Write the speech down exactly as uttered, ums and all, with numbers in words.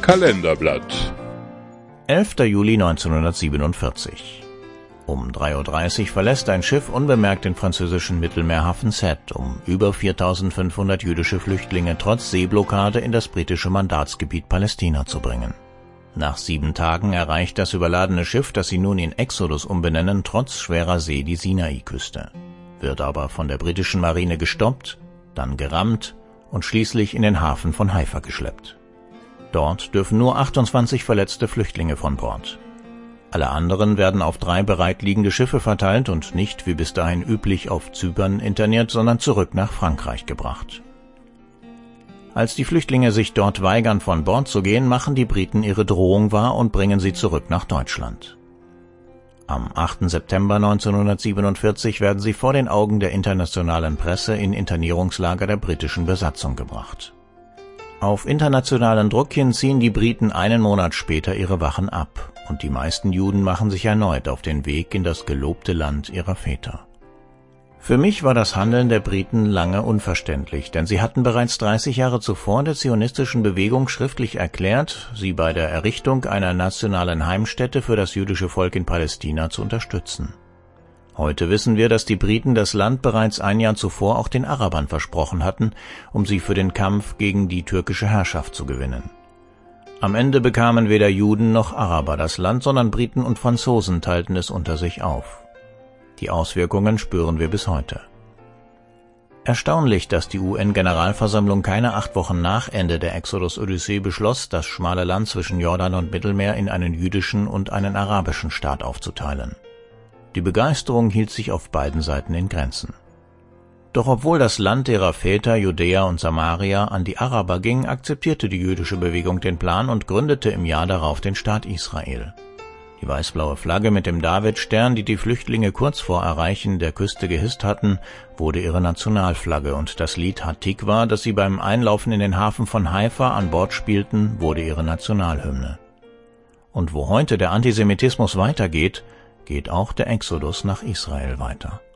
Kalenderblatt. elfter Juli neunzehnhundertsiebenundvierzig. Um drei Uhr dreißig verlässt ein Schiff unbemerkt den französischen Mittelmeerhafen Sète, um über viertausendfünfhundert jüdische Flüchtlinge trotz Seeblockade in das britische Mandatsgebiet Palästina zu bringen. Nach sieben Tagen erreicht das überladene Schiff, das sie nun in Exodus umbenennen, trotz schwerer See die Sinai-Küste, wird aber von der britischen Marine gestoppt, dann gerammt und schließlich in den Hafen von Haifa geschleppt. Dort dürfen nur achtundzwanzig verletzte Flüchtlinge von Bord. Alle anderen werden auf drei bereitliegende Schiffe verteilt und nicht, wie bis dahin üblich, auf Zypern interniert, sondern zurück nach Frankreich gebracht. Als die Flüchtlinge sich dort weigern, von Bord zu gehen, machen die Briten ihre Drohung wahr und bringen sie zurück nach Deutschland. Am achten September neunzehnhundertsiebenundvierzig werden sie vor den Augen der internationalen Presse in Internierungslager der britischen Besatzung gebracht. Auf internationalen Druck hin ziehen die Briten einen Monat später ihre Wachen ab, und die meisten Juden machen sich erneut auf den Weg in das gelobte Land ihrer Väter. Für mich war das Handeln der Briten lange unverständlich, denn sie hatten bereits dreißig Jahre zuvor der zionistischen Bewegung schriftlich erklärt, sie bei der Errichtung einer nationalen Heimstätte für das jüdische Volk in Palästina zu unterstützen. Heute wissen wir, dass die Briten das Land bereits ein Jahr zuvor auch den Arabern versprochen hatten, um sie für den Kampf gegen die türkische Herrschaft zu gewinnen. Am Ende bekamen weder Juden noch Araber das Land, sondern Briten und Franzosen teilten es unter sich auf. Die Auswirkungen spüren wir bis heute. Erstaunlich, dass die U N-Generalversammlung keine acht Wochen nach Ende der Exodus-Odyssee beschloss, das schmale Land zwischen Jordan und Mittelmeer in einen jüdischen und einen arabischen Staat aufzuteilen. Die Begeisterung hielt sich auf beiden Seiten in Grenzen. Doch obwohl das Land ihrer Väter, Judäa und Samaria, an die Araber ging, akzeptierte die jüdische Bewegung den Plan und gründete im Jahr darauf den Staat Israel. Die weiß-blaue Flagge mit dem Davidstern, die die Flüchtlinge kurz vor Erreichen der Küste gehisst hatten, wurde ihre Nationalflagge, und das Lied Hatikwa, das sie beim Einlaufen in den Hafen von Haifa an Bord spielten, wurde ihre Nationalhymne. Und wo heute der Antisemitismus weitergeht, geht auch der Exodus nach Israel weiter.